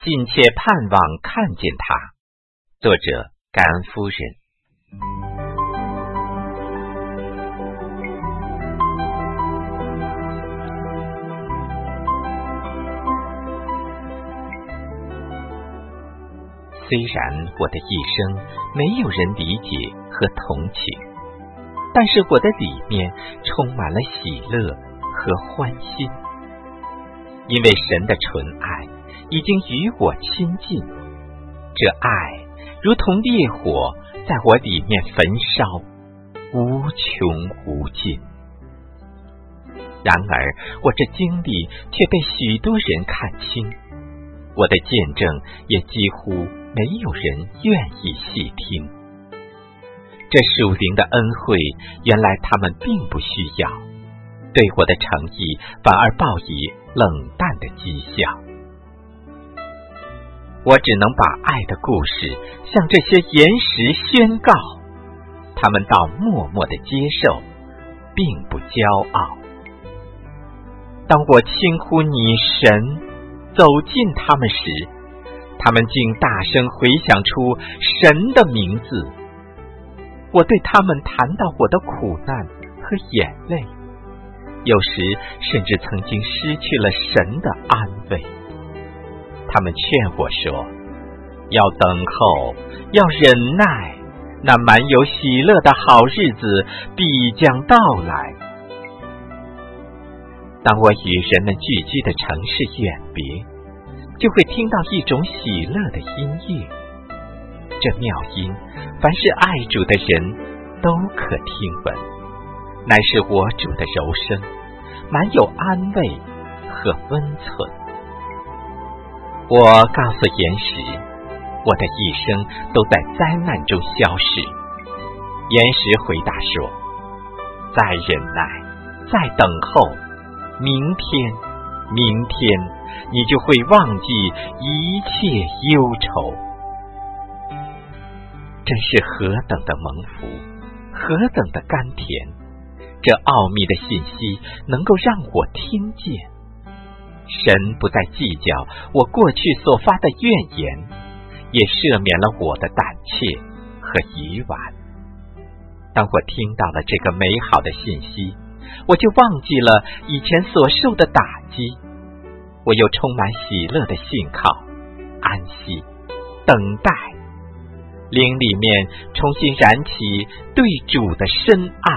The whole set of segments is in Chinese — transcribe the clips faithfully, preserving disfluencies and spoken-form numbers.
尽切盼望看见他。作者感恩夫人。虽然我的一生没有人理解和同情，但是我的里面充满了喜乐和欢欣，因为神的纯爱已经与我亲近，这爱如同烈火在我里面焚烧，无穷无尽。然而我这经历却被许多人看清，我的见证也几乎没有人愿意细听。这属灵的恩惠，原来他们并不需要，对我的诚意反而报以冷淡的讥笑。我只能把爱的故事向这些岩石宣告，他们倒默默地接受，并不骄傲。当我轻呼你神走近他们时，他们竟大声回响出神的名字。我对他们谈到我的苦难和眼泪，有时甚至曾经失去了神的安慰。他们劝我说，要等候，要忍耐，那满有喜乐的好日子必将到来。当我与人们聚居的城市远别，就会听到一种喜乐的音乐。这妙音，凡是爱主的人都可听闻，乃是我主的柔声，满有安慰和温存。我告诉岩石，我的一生都在灾难中消逝。岩石回答说，再忍耐，再等候，明天明天你就会忘记一切忧愁。真是何等的蒙福，何等的甘甜，这奥秘的信息能够让我听见。神不再计较我过去所发的怨言，也赦免了我的胆怯和愚顽。当我听到了这个美好的信息，我就忘记了以前所受的打击，我又充满喜乐的信靠、安息、等待，灵里面重新燃起对主的深爱。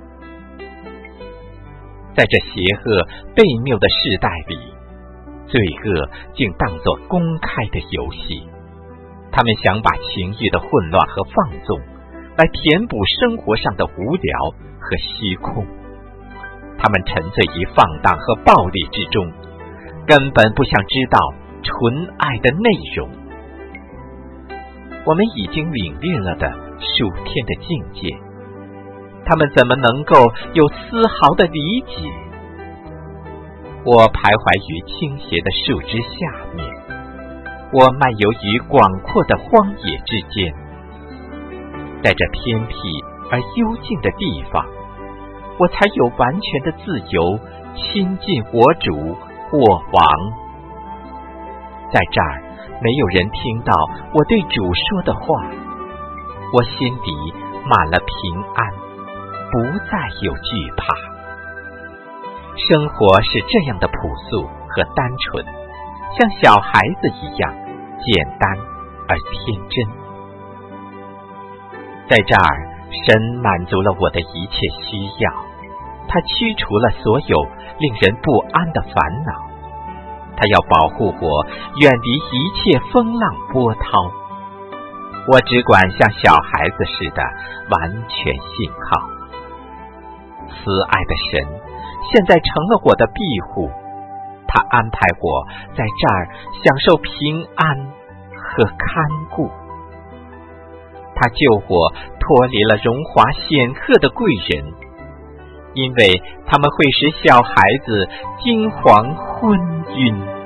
在这邪恶悖谬的世代里，罪恶竟当作公开的游戏，他们想把情欲的混乱和放纵来填补生活上的无聊和虚空。他们沉醉于放荡和暴力之中，根本不想知道纯爱的内容。我们已经领略了的属天的境界，他们怎么能够有丝毫的理解？我徘徊于倾斜的树枝下面，我漫游于广阔的荒野之间，在这偏僻而幽静的地方，我才有完全的自由，亲近我主我王。在这儿，没有人听到我对主说的话，我心底满了平安，不再有惧怕。生活是这样的朴素和单纯，像小孩子一样简单而天真。在这儿，神满足了我的一切需要，他驱除了所有令人不安的烦恼，他要保护我远离一切风浪波涛。我只管像小孩子似的完全信靠。慈爱的神现在成了我的庇护，他安排我在这儿享受平安和看顾。他救我脱离了荣华显赫的贵人，因为他们会使小孩子惊惶昏晕。